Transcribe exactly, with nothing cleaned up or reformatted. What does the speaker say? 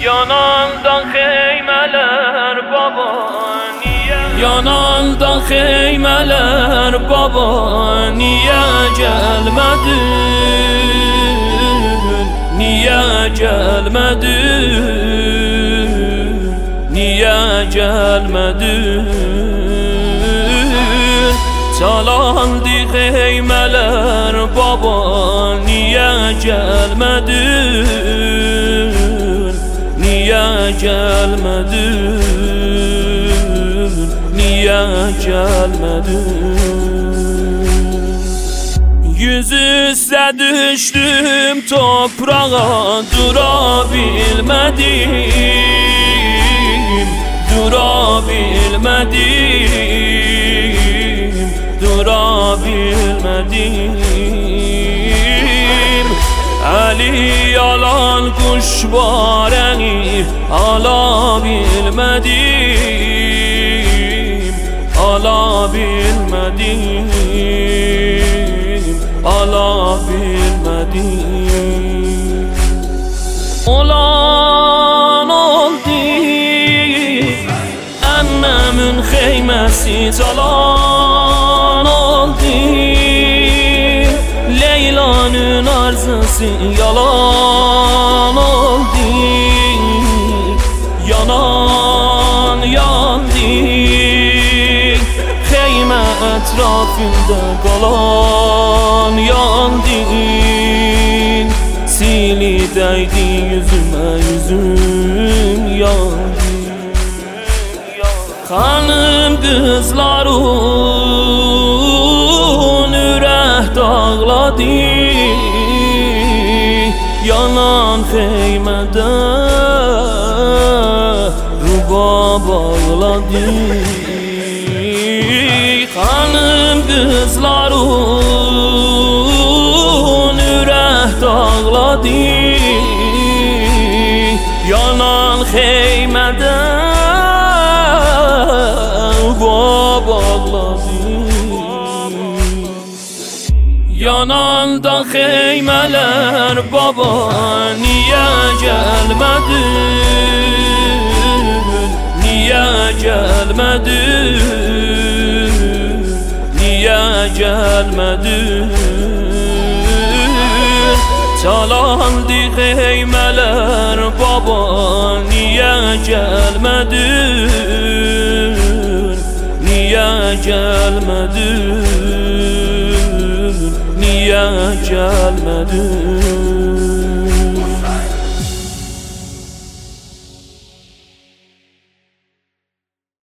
Yananda xeymələr baba niyə Yananda xeymələr baba niyə gəlmədin Niyə gəlmədin Niyə gəlmədin Çalandı xeymələr baba niyə gəlmədin Niyə gəlmədin Niyə gəlmədin Yüzüstə düşdüm toprağa dura bilmədim Dura bilmədim Dura bilmədim Əli yalan kuş barəni ala bilmədim Ala bilmədim Ala bilmədim Olan oldu Ənəmin xeyməsi calan oldu Leylanın arzusu yalan oldu Yanan yandı Xeymə ətrafında qalan yandı Sili dəydi yüzümə yüzüm yandı Xanım qızların ürək dağladı Yanan xeymədə ruba bağladı Xanım qızların ürək dağladı Yanan xeymədə Yananda xeymələr baba niyə gəlmədin Niyə gəlmədin Niyə gəlmədin Çalandı xeymələr baba niyə gəlmədin Niyə gəlmədin Niyə gəlmədin